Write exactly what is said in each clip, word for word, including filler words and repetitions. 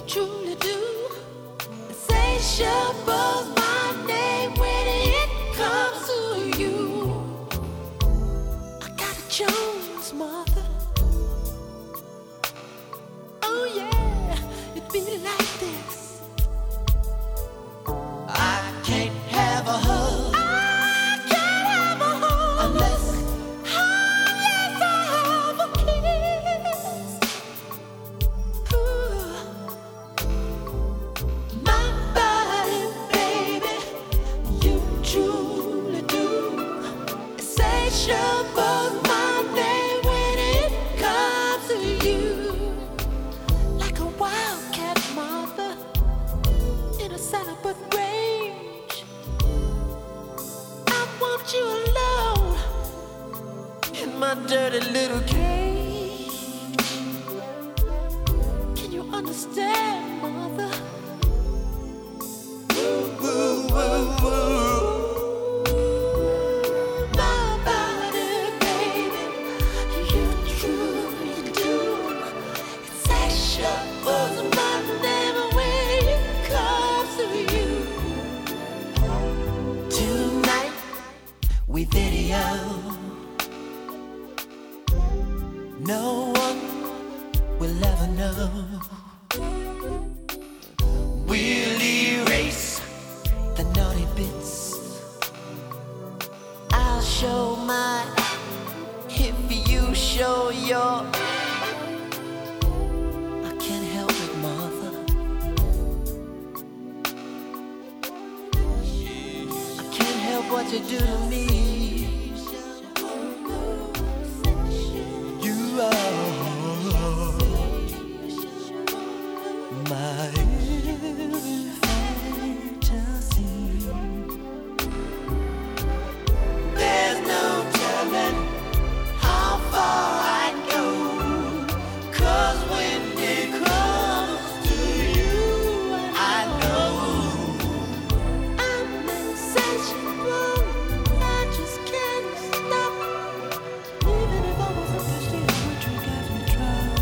truly do. Insatiable's my name when it comes to you. I got a Jones mother. Oh yeah, it be like this. I can't have a hug. I can't have a hug unless, unless I have a kiss. Ooh. My body, baby, you truly do. Insatiable's my name when it comes to you. Like a wildcat mother in a celibate rage. I want you alone in my dirty little cage. Can you understand, mother? Woo, woo, woo, woo. My body, baby, you truly do. Insatiable's my name when it comes to you. Tonight we video. No one will ever know. We'll erase the naughty bits. I'll show mine if you show your. I can't help it, mother. I can't help what you do to me. You are my fantasy. There's no telling how far I'd go, 'cause when it comes to you, I know I'm insatiable. I just can't stop. Even if I wasn't thirsty, I would drink every drop.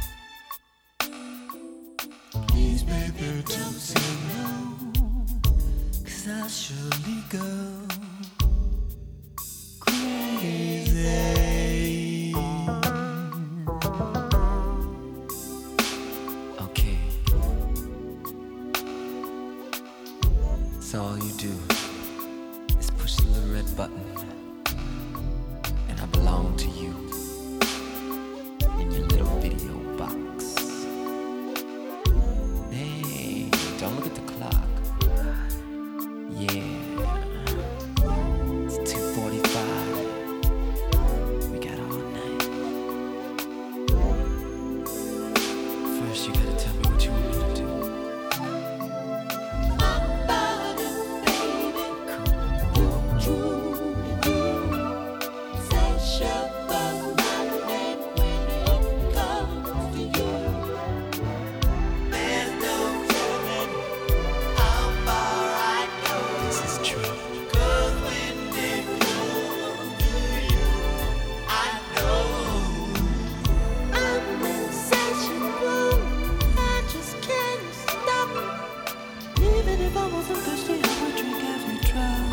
Please, baby, don't say no, 'cause I'll surely go crazy. Okay. So all you do is push the little red button, and I belong to you in your little video box. Hey, don't look at the clock. Yeah, it's two forty-five. We got all night. First, you gotta tell me what you want me to do. My body, baby, you truly do. Insatiable's my name when it comes to you. There's no telling how far I'd go. This is true. 'Cause when it comes to you, I know I'm insatiable. I just can't stop. Even if I wasn't thirsty, I would drink every drop.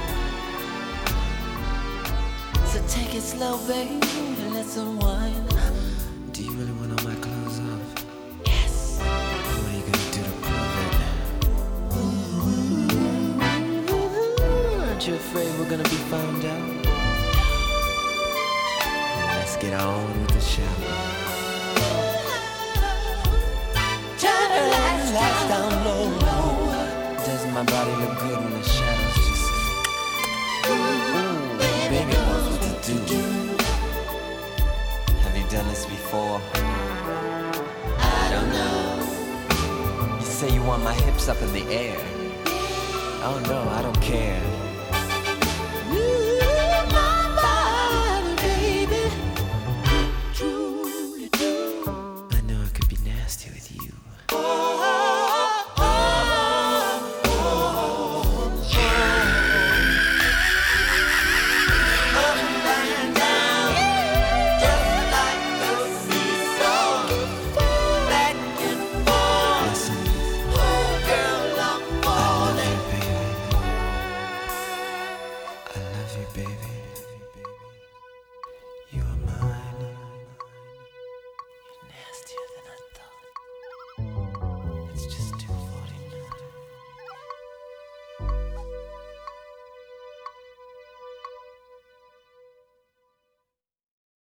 So take it slow, baby, and let's unwind. Do you really want all my clothes off? Yes. What are you gonna do to prove it? Aren't you afraid we're gonna be found out? Let's get on with the shower. Turn the lights down low. Doesn't my body look good when the shadows just. Ooh, baby knows what to do. Have you done this before? I don't know. You say you want my hips up in the air. Oh no, I don't care.